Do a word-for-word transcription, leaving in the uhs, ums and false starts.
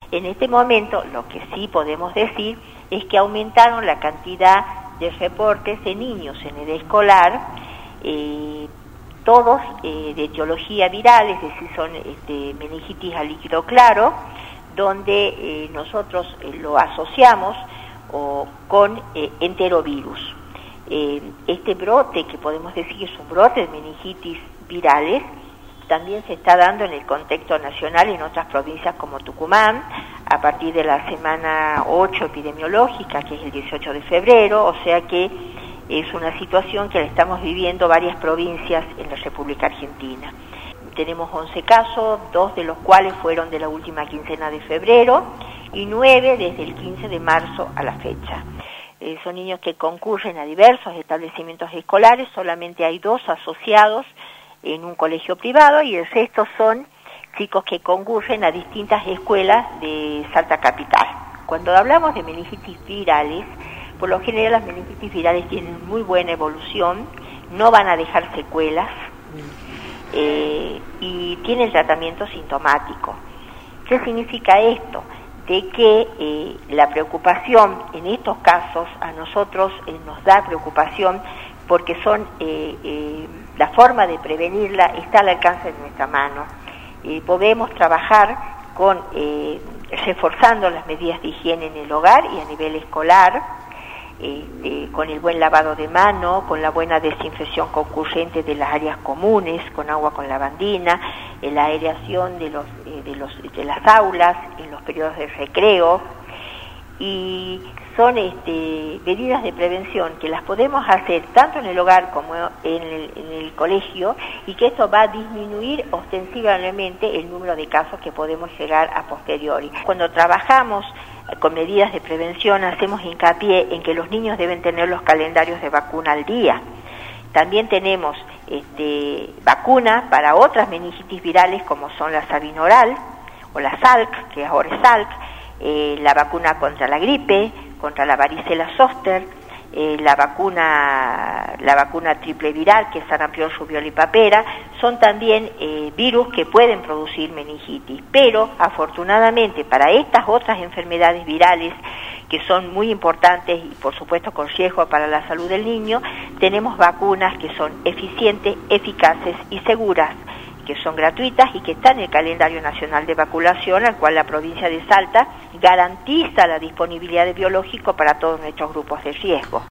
En este momento, lo que sí podemos decir es que aumentaron la cantidad de reportes de niños en edad escolar, eh, todos eh, de etiología viral, es decir, son este, meningitis a líquido claro, donde eh, nosotros eh, lo asociamos o, con eh, enterovirus. Eh, este brote, que podemos decir que es un brote de meningitis virales, también se está dando en el contexto nacional en otras provincias como Tucumán, a partir de la semana ocho epidemiológica, que es el dieciocho de febrero, o sea que es una situación que la estamos viviendo varias provincias en la República Argentina. Tenemos once casos, dos de los cuales fueron de la última quincena de febrero y nueve desde el quince de marzo a la fecha. Eh, son niños que concurren a diversos establecimientos escolares, solamente hay dos asociados en un colegio privado y el resto son chicos que concurren a distintas escuelas de Salta Capital. Cuando hablamos de meningitis virales, por lo general las meningitis virales tienen muy buena evolución, no van a dejar secuelas eh, y tienen tratamiento sintomático. ¿Qué significa esto? De que eh, la preocupación en estos casos a nosotros eh, nos da preocupación porque son eh, eh, la forma de prevenirla está al alcance de nuestra mano. Eh, podemos trabajar con eh, reforzando las medidas de higiene en el hogar y a nivel escolar, eh, eh, con el buen lavado de mano, con la buena desinfección concurrente de las áreas comunes, con agua con lavandina, eh, la aireación de, los, eh, de, los, de las aulas en los periodos de recreo, y son este, medidas de prevención que las podemos hacer tanto en el hogar como en el, en el colegio, y que esto va a disminuir ostensiblemente el número de casos que podemos llegar a posteriori. Cuando trabajamos con medidas de prevención hacemos hincapié en que los niños deben tener los calendarios de vacuna al día. También tenemos este, vacuna para otras meningitis virales como son la sabinoral o la Salk, que ahora es Salk, eh, la vacuna contra la gripe, contra la varicela zoster, eh, la vacuna la vacuna triple viral, que es sarampión, rubiola y papera, son también eh, virus que pueden producir meningitis, pero afortunadamente para estas otras enfermedades virales que son muy importantes y por supuesto con riesgo para la salud del niño, tenemos vacunas que son eficientes, eficaces y seguras, que son gratuitas y que están en el calendario nacional de vacunación, al cual la provincia de Salta garantiza la disponibilidad de biológico para todos nuestros grupos de riesgo.